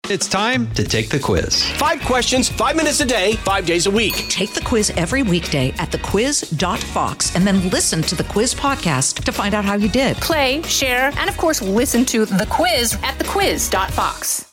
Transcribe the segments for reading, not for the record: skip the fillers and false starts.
It's time to take the quiz. 5 questions, 5 minutes a day, 5 days a week. Take the quiz every weekday at thequiz.fox and then listen to the quiz podcast to find out how you did. Play, share, and of course, listen to The Quiz at thequiz.fox.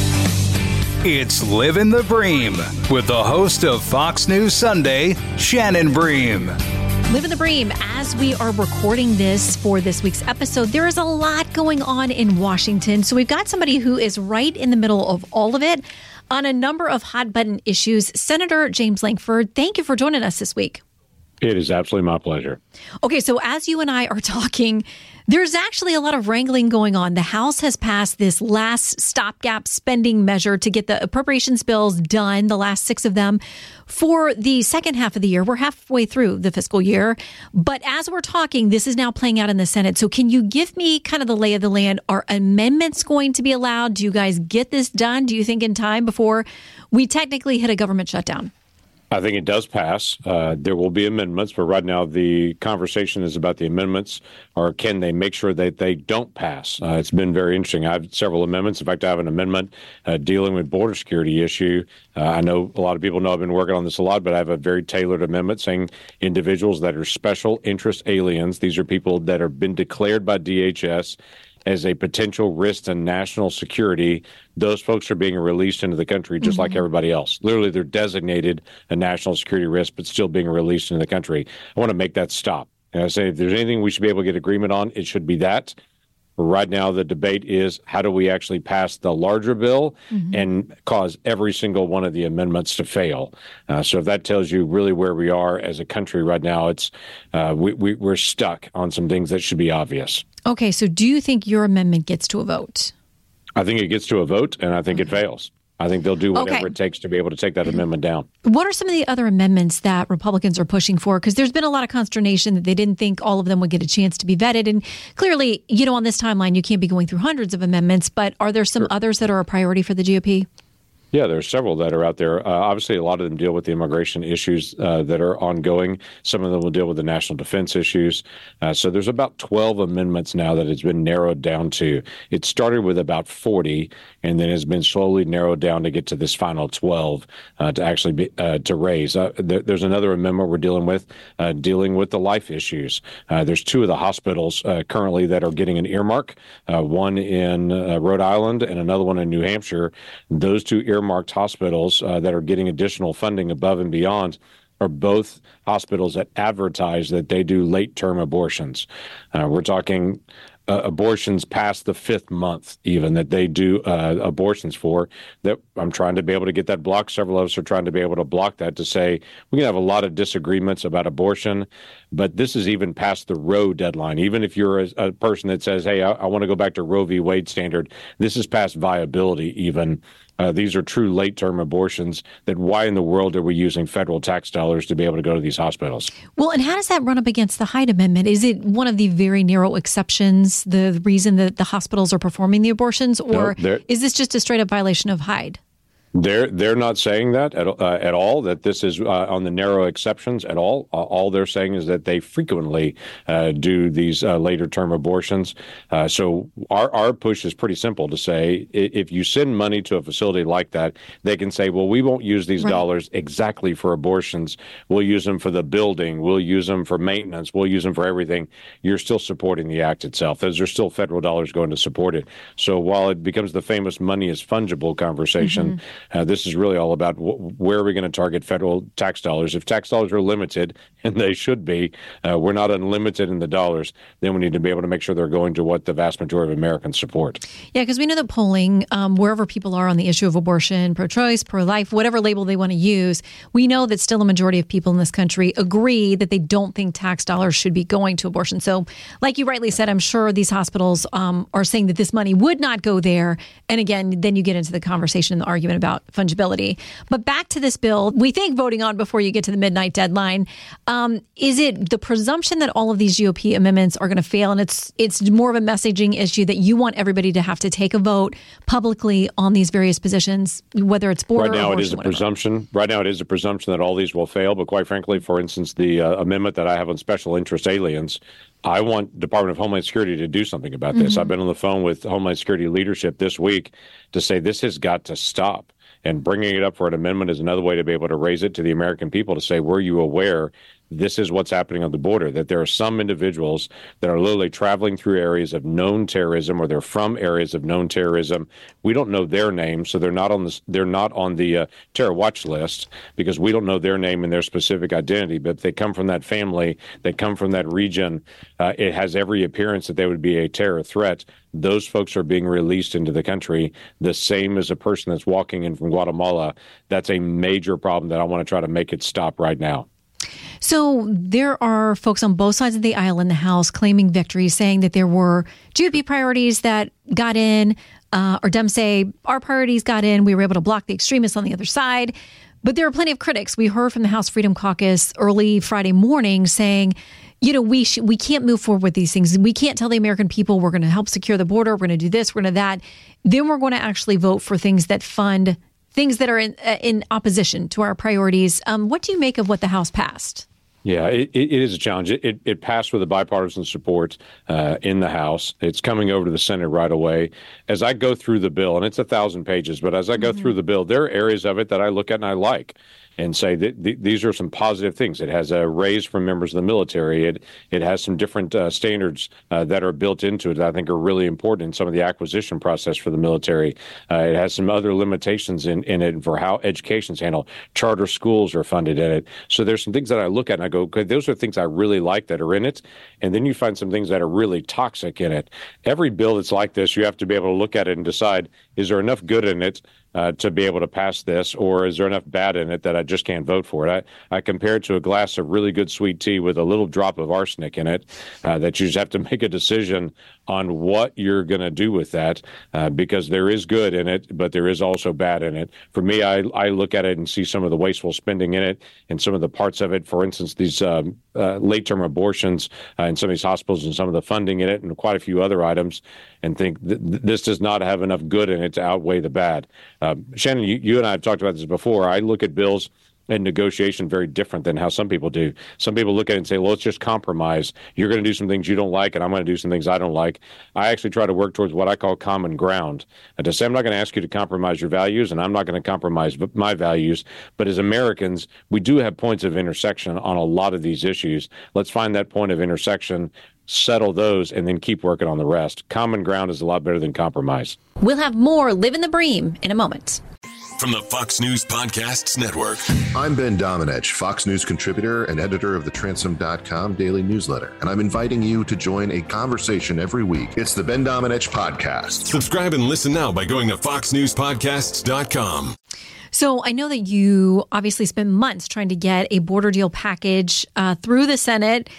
It's Living the Bream with the host of Fox News Sunday, Shannon Bream. Living the Bream. As we are recording this for this week's episode, there is a lot going on in Washington. So we've got somebody who is right in the middle of all of it on a number of hot button issues. Senator James Lankford, thank you for joining us this week. It is absolutely my pleasure. Okay, so as you and I are talking, there's actually a lot of wrangling going on. The House has passed this last stopgap spending measure to get the appropriations bills done, the last 6 of them, for the second half of the year. We're halfway through the fiscal year. But as we're talking, this is now playing out in the Senate. So can you give me kind of the lay of the land? Are amendments going to be allowed? Do you guys get this done, do you think, in time before we technically hit a government shutdown? I think it does pass. There will be amendments, but right now the conversation is about the amendments, or can they make sure that they don't pass? It's been very interesting. I have several amendments. In fact, I have an amendment dealing with border security issue. I know a lot of people know I've been working on this a lot, but I have a very tailored amendment saying individuals that are special interest aliens, these are people that have been declared by DHS as a potential risk to national security. Those folks are being released into the country just like everybody else. Literally, they're designated a national security risk, but still being released into the country. I want to make that stop. And I say, if there's anything we should be able to get agreement on, it should be that. Right now, the debate is how do we actually pass the larger bill and cause every single one of the amendments to fail? So if that tells you really where we are as a country right now, it's we're stuck on some things that should be obvious. Okay, so do you think your amendment gets to a vote? I think it gets to a vote, and I think it fails. I think they'll do whatever it takes to be able to take that amendment down. What are some of the other amendments that Republicans are pushing for? Because there's been a lot of consternation that they didn't think all of them would get a chance to be vetted. And clearly, on this timeline, you can't be going through hundreds of amendments. But are there some others that are a priority for the GOP? Yeah, there's several that are out there. Obviously, a lot of them deal with the immigration issues that are ongoing. Some of them will deal with the national defense issues. So there's about 12 amendments now that it's been narrowed down to. It started with about 40 and then has been slowly narrowed down to get to this final 12 to actually be, to raise. There's another amendment we're dealing with the life issues. There's 2 of the hospitals currently that are getting an earmark, one in Rhode Island and another one in New Hampshire. Those 2 earmarked hospitals that are getting additional funding above and beyond are both hospitals that advertise that they do late-term abortions. We're talking abortions past the 5th month, even, that they do abortions for, that I'm trying to be able to get that blocked. Several of us are trying to be able to block that, to say we can have a lot of disagreements about abortion, but this is even past the Roe deadline. Even if you're a person that says, hey, I want to go back to Roe v. Wade standard, this is past viability even. These are true late-term abortions. That why in the world are we using federal tax dollars to be able to go to these hospitals? Well, and how does that run up against the Hyde Amendment? Is it one of the very narrow exceptions, the reason that the hospitals are performing the abortions, or is this just a straight-up violation of Hyde? They're not saying that at all, that this is on the narrow exceptions at all. All they're saying is that they frequently do these later term abortions. So our push is pretty simple to say, if you send money to a facility like that, they can say, well, we won't use these dollars exactly for abortions. We'll use them for the building. We'll use them for maintenance. We'll use them for everything. You're still supporting the act itself. Those are still federal dollars going to support it. So while it becomes the famous money is fungible conversation, this is really all about where are we going to target federal tax dollars. If tax dollars are limited, and they should be, we're not unlimited in the dollars, then we need to be able to make sure they're going to what the vast majority of Americans support. Yeah, because we know that polling, wherever people are on the issue of abortion, pro-choice, pro-life, whatever label they want to use, we know that still a majority of people in this country agree that they don't think tax dollars should be going to abortion. So like you rightly said, I'm sure these hospitals are saying that this money would not go there. And again, then you get into the conversation and the argument about fungibility. But back to this bill, we think voting on before you get to the midnight deadline. Is it the presumption that all of these GOP amendments are going to fail, and it's more of a messaging issue that you want everybody to have to take a vote publicly on these various positions, whether it's border or abortion? It is a presumption. Right now, it is a presumption that all these will fail. But quite frankly, for instance, the amendment that I have on special interest aliens, I want Department of Homeland Security to do something about this. I've been on the phone with Homeland Security leadership this week to say this has got to stop. And bringing it up for an amendment is another way to be able to raise it to the American people to say, were you aware this is what's happening on the border, that there are some individuals that are literally traveling through areas of known terrorism, or they're from areas of known terrorism. We don't know their name, so they're not on the terror watch list because we don't know their name and their specific identity. But they come from that family, they come from that region. It has every appearance that they would be a terror threat. Those folks are being released into the country, the same as a person that's walking in from Guatemala. That's a major problem that I want to try to make it stop right now. So there are folks on both sides of the aisle in the House claiming victory, saying that there were GOP priorities that got in, or Dems say our priorities got in. We were able to block the extremists on the other side. But there are plenty of critics. We heard from the House Freedom Caucus early Friday morning saying, we can't move forward with these things. We can't tell the American people we're going to help secure the border. We're going to do this. We're going to that. Then we're going to actually vote for things that fund things that are in opposition to our priorities. What do you make of what the House passed? Yeah, it is a challenge. It passed with a bipartisan support in the House. It's coming over to the Senate right away. As I go through the bill, and it's 1,000 pages, but as I go through the bill, there are areas of it that I look at and I like and say that these are some positive things. It has a raise for members of the military. It has some different standards that are built into it that I think are really important in some of the acquisition process for the military. It has some other limitations in it for how education's handled. Charter schools are funded in it. So there's some things that I look at and I go, okay, those are things I really like that are in it. And then you find some things that are really toxic in it. Every bill that's like this, you have to be able to look at it and decide, is there enough good in it to be able to pass this, or is there enough bad in it that I just can't vote for it? I compare it to a glass of really good sweet tea with a little drop of arsenic in it, that you just have to make a decision on what you're going to do with that, because there is good in it, but there is also bad in it. For me, I look at it and see some of the wasteful spending in it and some of the parts of it, for instance, these late-term abortions in some of these hospitals and some of the funding in it and quite a few other items, and think this does not have enough good in it to outweigh the bad. Shannon, you and I have talked about this before. I look at bills and negotiation very different than how some people do. Some people look at it and say, well, let's just compromise. You're going to do some things you don't like, and I'm going to do some things I don't like. I actually try to work towards what I call common ground. And to say, I'm not going to ask you to compromise your values, and I'm not going to compromise my values. But as Americans, we do have points of intersection on a lot of these issues. Let's find that point of intersection, settle those, and then keep working on the rest. Common ground is a lot better than compromise. We'll have more Living the Bream in a moment. From the Fox News Podcasts Network. I'm Ben Domenech, Fox News contributor and editor of the Transom.com daily newsletter, and I'm inviting you to join a conversation every week. It's the Ben Domenech Podcast. Subscribe and listen now by going to foxnewspodcasts.com. So I know that you obviously spent months trying to get a border deal package through the Senate.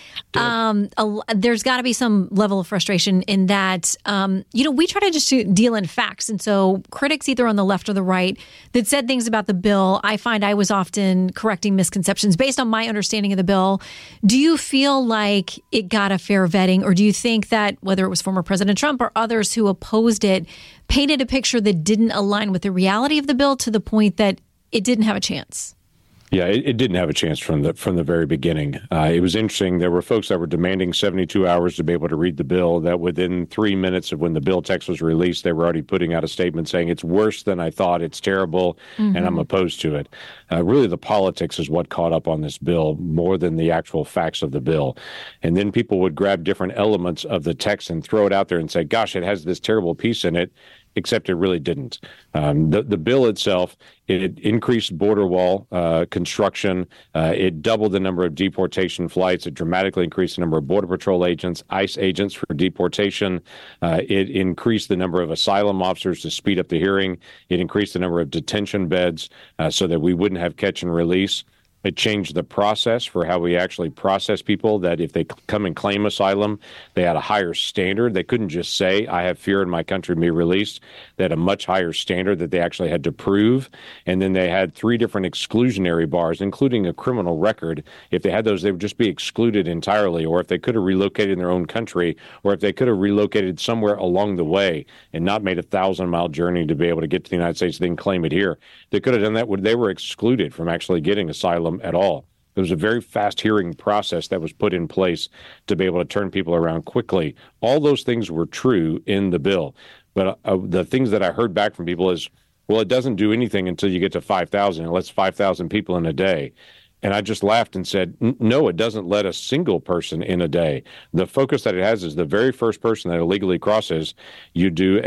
There's got to be some level of frustration in that, we try to just deal in facts. And so critics either on the left or the right that said things about the bill, I find I was often correcting misconceptions based on my understanding of the bill. Do you feel like it got a fair vetting, or do you think that whether it was former President Trump or others who opposed it painted a picture that didn't align with the reality of the bill to the point that it didn't have a chance? Yeah, it didn't have a chance from the very beginning. It was interesting. There were folks that were demanding 72 hours to be able to read the bill, that within 3 minutes of when the bill text was released, they were already putting out a statement saying it's worse than I thought, it's terrible, and I'm opposed to it. Really, the politics is what caught up on this bill more than the actual facts of the bill. And then people would grab different elements of the text and throw it out there and say, gosh, it has this terrible piece in it, except it really didn't. The bill itself, it increased border wall construction. It doubled the number of deportation flights. It dramatically increased the number of Border Patrol agents, ICE agents for deportation. It increased the number of asylum officers to speed up the hearing. It increased the number of detention beds so that we wouldn't have catch and release. It changed the process for how we actually process people, that if they come and claim asylum, they had a higher standard. They couldn't just say, I have fear in my country to be released. They had a much higher standard that they actually had to prove. And then they had 3 different exclusionary bars, including a criminal record. If they had those, they would just be excluded entirely. Or if they could have relocated in their own country, or if they could have relocated somewhere along the way and not made a 1,000-mile journey to be able to get to the United States, then claim it here. They could have done that when they were excluded from actually getting asylum at all. There was a very fast hearing process that was put in place to be able to turn people around quickly. All those things were true in the bill. But the things that I heard back from people is, well, it doesn't do anything until you get to 5,000. It lets 5,000 people in a day. And I just laughed and said, no, it doesn't let a single person in a day. The focus that it has is the very first person that illegally crosses, you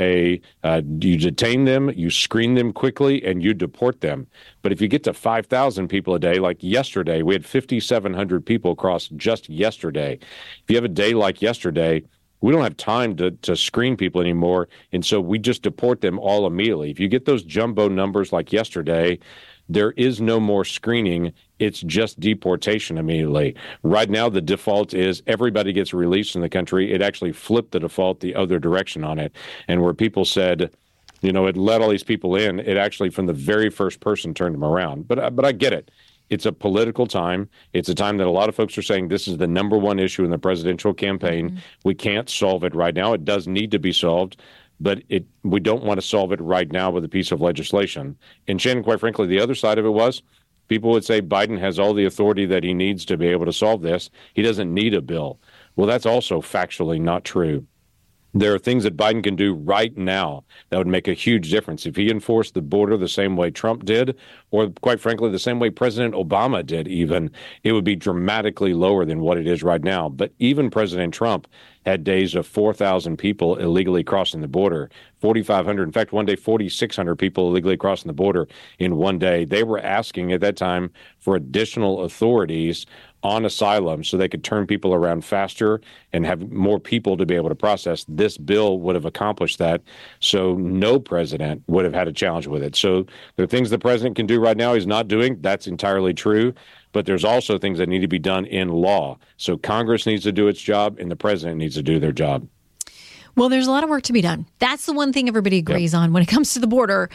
detain them, you screen them quickly, and you deport them. But if you get to 5,000 people a day, like yesterday, we had 5,700 people cross just yesterday. If you have a day like yesterday, we don't have time to screen people anymore, and so we just deport them all immediately. If you get those jumbo numbers like yesterday, there is no more screening. It's just deportation immediately. Right now, the default is everybody gets released in the country. It actually flipped the default the other direction on it. And where people said, it let all these people in, it actually, from the very first person, turned them around. But I get it. It's a political time. It's a time that a lot of folks are saying this is the number one issue in the presidential campaign. Mm-hmm. We can't solve it right now. It does need to be solved. But we don't want to solve it right now with a piece of legislation. And Shannon, quite frankly, the other side of it was people would say Biden has all the authority that he needs to be able to solve this. He doesn't need a bill. Well, that's also factually not true. There are things that Biden can do right now that would make a huge difference. If he enforced the border the same way Trump did, or quite frankly, the same way President Obama did even, it would be dramatically lower than what it is right now. But even President Trump had days of 4,000 people illegally crossing the border, 4,500. In fact, one day, 4,600 people illegally crossing the border in one day. They were asking at that time for additional authorities on asylum so they could turn people around faster and have more people to be able to process. This bill would have accomplished that. So no president would have had a challenge with it. So there are things the president can do right now he's not doing. That's entirely true. But there's also things that need to be done in law. So Congress needs to do its job and the president needs to do their job. Well, there's a lot of work to be done. That's the one thing everybody agrees on when it comes to the border.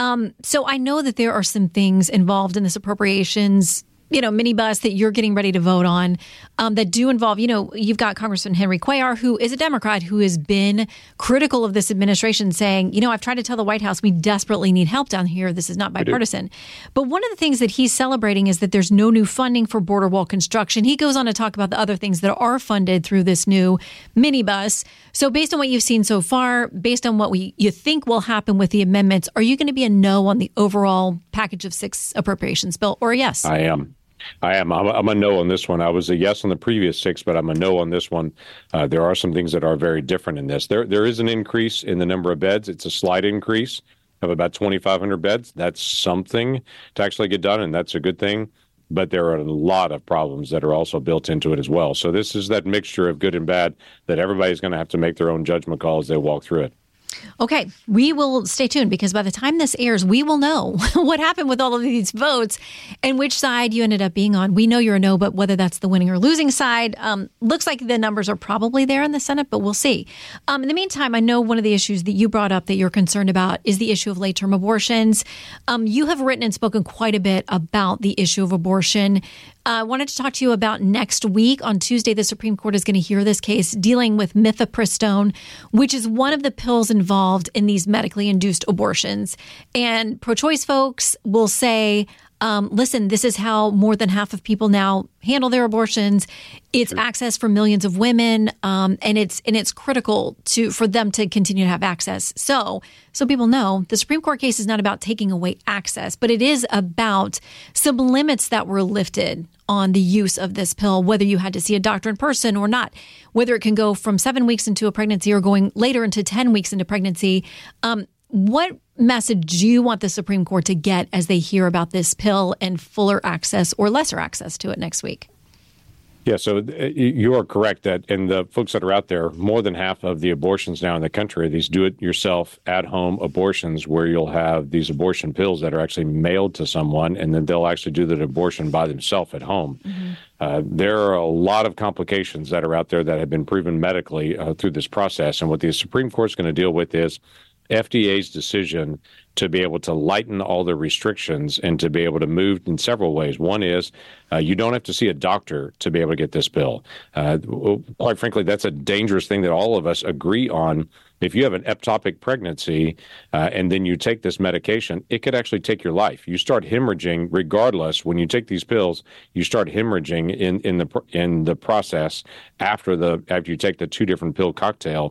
So I know that there are some things involved in this appropriations minibus that you're getting ready to vote on that do involve, you've got Congressman Henry Cuellar, who is a Democrat, who has been critical of this administration, saying, I've tried to tell the White House we desperately need help down here. This is not bipartisan. But one of the things that he's celebrating is that there's no new funding for border wall construction. He goes on to talk about the other things that are funded through this new minibus. So based on what you've seen so far, based on what you think will happen with the amendments, are you going to be a no on the overall package of 6 appropriations bill, or a yes? I am. I'm a no on this one. I was a yes on the previous 6, but I'm a no on this one. There are some things that are very different in this. There is an increase in the number of beds. It's a slight increase of about 2,500 beds. That's something to actually get done, and that's a good thing. But there are a lot of problems that are also built into it as well. So this is that mixture of good and bad that everybody's going to have to make their own judgment call as they walk through it. Okay, we will stay tuned because by the time this airs, we will know what happened with all of these votes and which side you ended up being on. We know you're a no, but whether that's the winning or losing side, looks like the numbers are probably there in the Senate, but we'll see. In the meantime, I know one of the issues that you brought up that you're concerned about is the issue of late-term abortions. You have written and spoken quite a bit about the issue of abortion. I wanted to talk to you about next week. On Tuesday, the Supreme Court is going to hear this case dealing with mifepristone, which is one of the pills involved in these medically induced abortions. And pro-choice folks will say, listen, this is how more than half of people now handle their abortions. It's access for millions of women, and it's critical for them to continue to have access. So people know the Supreme Court case is not about taking away access, but it is about some limits that were lifted on the use of this pill, whether you had to see a doctor in person or not, whether it can go from 7 weeks into a pregnancy or going later into 10 weeks into pregnancy. What message do you want the Supreme Court to get as they hear about this pill and fuller access or lesser access to it next week? Yeah, so you are correct that, and the folks that are out there, more than half of the abortions now in the country are these do-it-yourself, at-home abortions where you'll have these abortion pills that are actually mailed to someone, and then they'll actually do the abortion by themselves at home. Mm-hmm. There are a lot of complications that are out there that have been proven medically through this process, and what the Supreme Court's going to deal with is FDA's decision to be able to lighten all the restrictions and to be able to move in several ways. One is you don't have to see a doctor to be able to get this pill. Quite frankly, that's a dangerous thing that all of us agree on. If you have an ectopic pregnancy and then you take this medication, it could actually take your life. You start hemorrhaging regardless. When you take these pills, you start hemorrhaging in the process after you take the 2 different pill cocktail.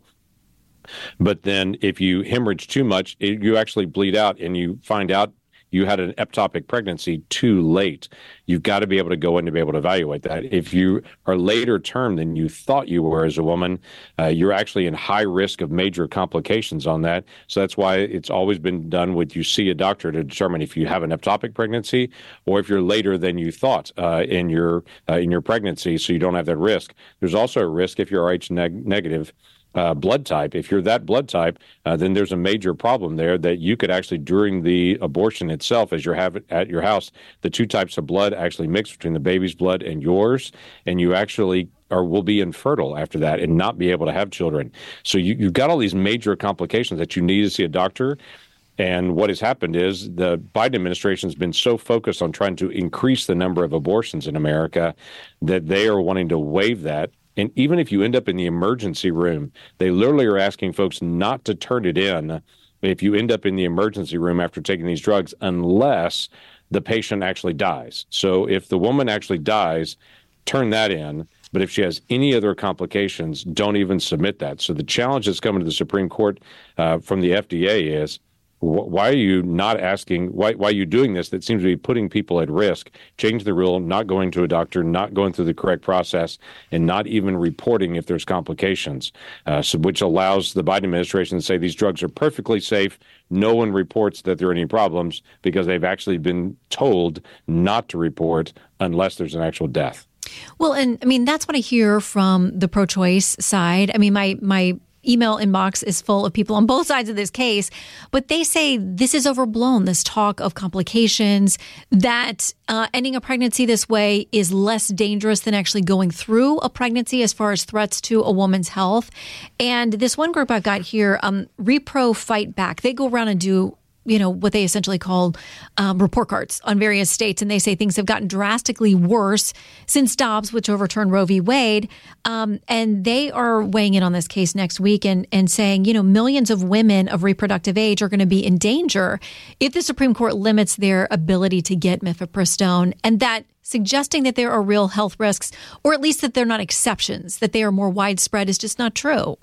But then if you hemorrhage too much, you actually bleed out and you find out you had an ectopic pregnancy too late. You've got to be able to go in to be able to evaluate that. If you are later term than you thought you were as a woman, you're actually in high risk of major complications on that. So that's why it's always been done with you see a doctor to determine if you have an ectopic pregnancy or if you're later than you thought in your pregnancy, so you don't have that risk. There's also a risk if you're Rh negative. Blood type. If you're that blood type, then there's a major problem there that you could actually, during the abortion itself, as you have it at your house, the 2 types of blood actually mix between the baby's blood and yours, and you actually will be infertile after that and not be able to have children. So you've got all these major complications that you need to see a doctor. And what has happened is the Biden administration has been so focused on trying to increase the number of abortions in America that they are wanting to waive that. And even if you end up in the emergency room, they literally are asking folks not to turn it in if you end up in the emergency room after taking these drugs, unless the patient actually dies. So if the woman actually dies, turn that in. But if she has any other complications, don't even submit that. So the challenge that's coming to the Supreme Court from the FDA is, why are you not asking, why are you doing this that seems to be putting people at risk? Change the rule, not going to a doctor, not going through the correct process, and not even reporting if there's complications, which allows the Biden administration to say these drugs are perfectly safe. No one reports that there are any problems because they've actually been told not to report unless there's an actual death. Well, and I mean, that's what I hear from the pro-choice side. I mean, my email inbox is full of people on both sides of this case, but they say this is overblown, this talk of complications, that ending a pregnancy this way is less dangerous than actually going through a pregnancy as far as threats to a woman's health. And this one group I've got here, Repro Fight Back, they go around and do what they essentially call report cards on various states. And they say things have gotten drastically worse since Dobbs, which overturned Roe v. Wade. And they are weighing in on this case next week and saying, millions of women of reproductive age are going to be in danger if the Supreme Court limits their ability to get mifepristone, and that suggesting that there are real health risks, or at least that they're not exceptions, that they are more widespread, is just not true.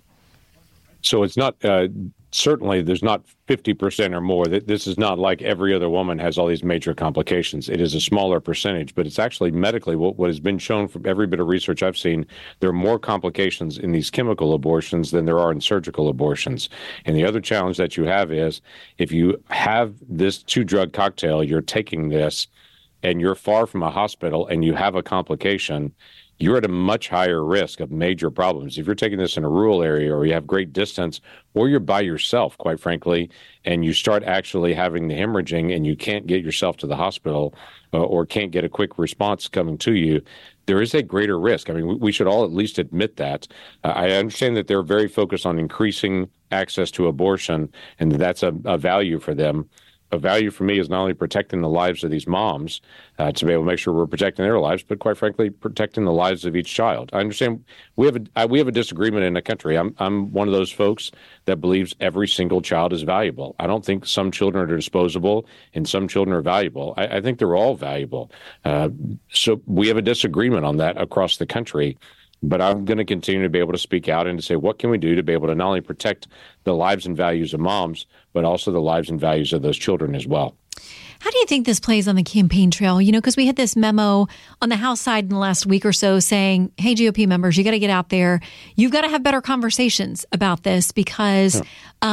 So it's not certainly there's not 50% or more. This is not like every other woman has all these major complications. It is a smaller percentage, but it's actually medically what has been shown from every bit of research I've seen. There are more complications in these chemical abortions than there are in surgical abortions. And the other challenge that you have is if you have this 2-drug cocktail, you're taking this and you're far from a hospital and you have a complication, you're at a much higher risk of major problems. If you're taking this in a rural area or you have great distance or you're by yourself, quite frankly, and you start actually having the hemorrhaging and you can't get yourself to the hospital or can't get a quick response coming to you, there is a greater risk. I mean, we should all at least admit that. I understand that they're very focused on increasing access to abortion and that's a value for them. A value for me is not only protecting the lives of these moms to be able to make sure we're protecting their lives, but quite frankly, protecting the lives of each child. I understand we have a disagreement in the country. I'm one of those folks that believes every single child is valuable. I don't think some children are disposable and some children are valuable. I think they're all valuable. So we have a disagreement on that across the country. But I'm going to continue to be able to speak out and to say, what can we do to be able to not only protect the lives and values of moms, but also the lives and values of those children as well. How do you think this plays on the campaign trail? Because we had this memo on the House side in the last week or so saying, hey, GOP members, you got to get out there. You've got to have better conversations about this because,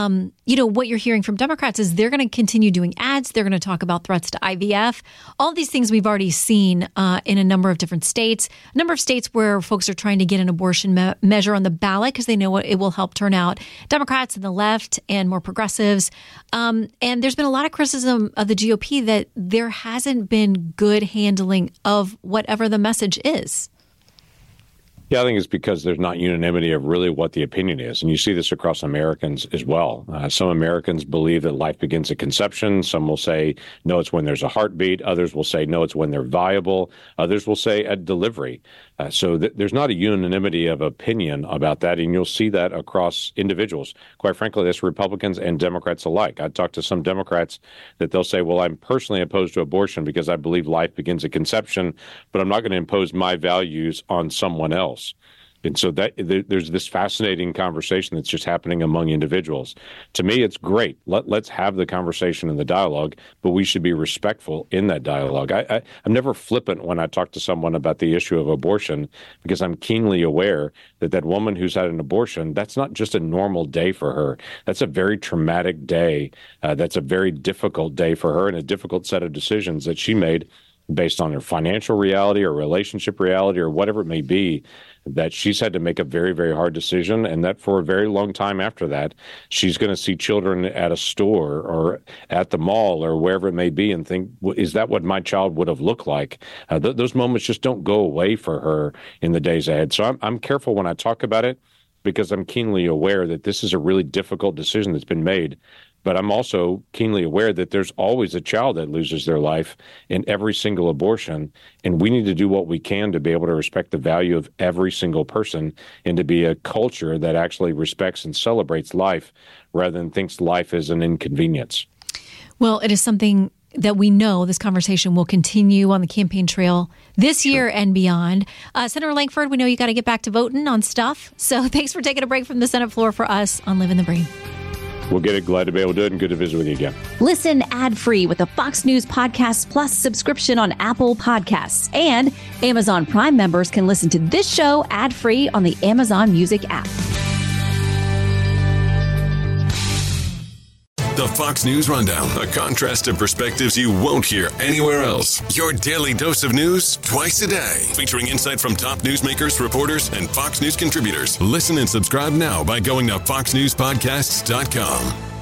what you're hearing from Democrats is they're going to continue doing ads. They're going to talk about threats to IVF. All these things we've already seen in a number of different states, a number of states where folks are trying to get an abortion measure on the ballot because they know it will help turn out Democrats and the left and more progressives. And there's been a lot of criticism of the GOP that there hasn't been good handling of whatever the message is. Yeah, I think it's because there's not unanimity of really what the opinion is. And you see this across Americans as well. Some Americans believe that life begins at conception. Some will say, no, it's when there's a heartbeat. Others will say, no, it's when they're viable. Others will say at delivery. So there's not a unanimity of opinion about that. And you'll see that across individuals. Quite frankly, that's Republicans and Democrats alike. I talked to some Democrats that they'll say, well, I'm personally opposed to abortion because I believe life begins at conception, but I'm not going to impose my values on someone else. And so there's this fascinating conversation that's just happening among individuals. To me, it's great. Let's have the conversation and the dialogue, but we should be respectful in that dialogue. I'm never flippant when I talk to someone about the issue of abortion because I'm keenly aware that woman who's had an abortion, that's not just a normal day for her. That's a very traumatic day. That's a very difficult day for her and a difficult set of decisions that she made based on her financial reality or relationship reality or whatever it may be, that she's had to make a very, very hard decision, and that for a very long time after that, she's going to see children at a store or at the mall or wherever it may be and think, is that what my child would have looked like? Those moments just don't go away for her in the days ahead. So I'm careful when I talk about it because I'm keenly aware that this is a really difficult decision that's been made. But I'm also keenly aware that there's always a child that loses their life in every single abortion. And we need to do what we can to be able to respect the value of every single person and to be a culture that actually respects and celebrates life rather than thinks life is an inconvenience. Well, it is something that we know this conversation will continue on the campaign trail this year and beyond. Senator Lankford, we know you got to get back to voting on stuff. So thanks for taking a break from the Senate floor for us on Living the Bream. We'll get it. Glad to be able to do it and good to visit with you again. Listen ad-free with a Fox News Podcast Plus subscription on Apple Podcasts. And Amazon Prime members can listen to this show ad-free on the Amazon Music app. The Fox News Rundown, a contrast of perspectives you won't hear anywhere else. Your daily dose of news twice a day, featuring insight from top newsmakers, reporters, and Fox News contributors. Listen and subscribe now by going to foxnewspodcasts.com.